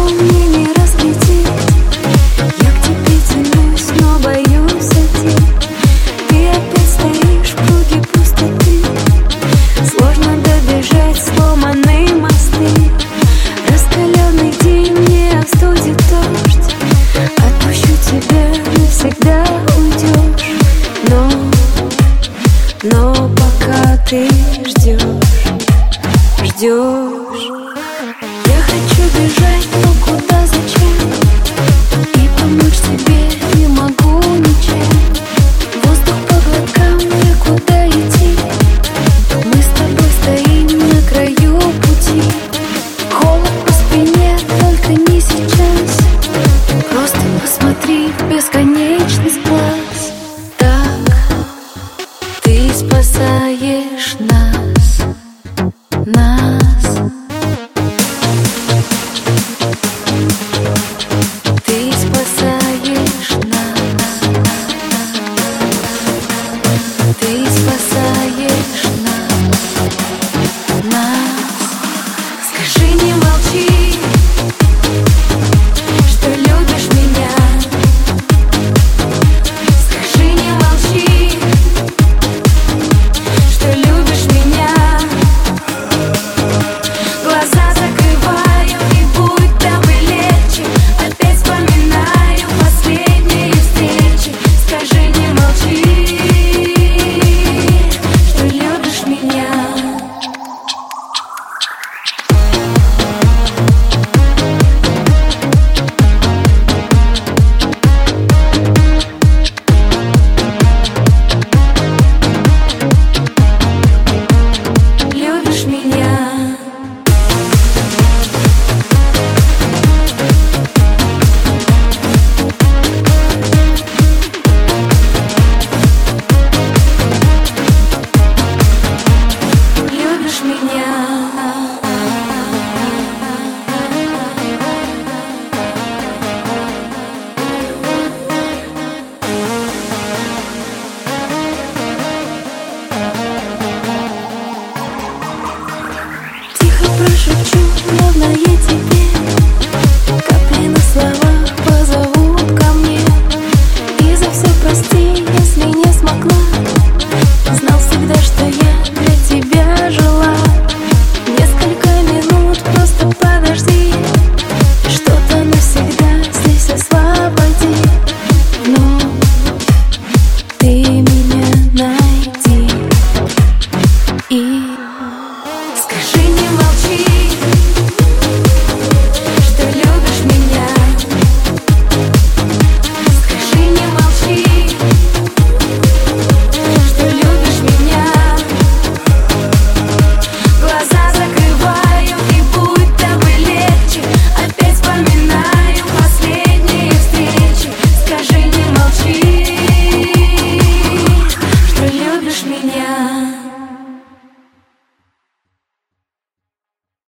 мне не разглядеть. Я к тебе тянусь, но боюсь идти. Ты опять стоишь в круге пустоты. Сложно добежать, сломанные мосты. Раскаленный день не остудит дождь. Отпущу тебя, навсегда уйдешь. Но пока ты ждешь. Я хочу бежать, но куда, зачем? И помочь тебе не могу ничем. Воздух по глоткам, некуда идти. Мы с тобой стоим на краю пути. Холод по спине, только не сейчас. Просто посмотри в бесконечность глаз. Так ты спасаешь нас. Ты спасаешь нас. Ты спасаешь нас. Скажи, не молчи, что любишь меня. Скажи, не молчи, что любишь меня. Глаза закрываю, и будто бы легче. Опять вспоминаю последние встречи. Скажи, не молчи, что любишь меня. Любишь меня. Любишь меня. Тихо прошепчу, ровно я тебе. Капли на словах позовут ко мне. И за все прости, если не смогла. Знал всегда, что я для тебя жила. Несколько минут, просто подожди. Что-то навсегда здесь освободи. Но ты меня найди и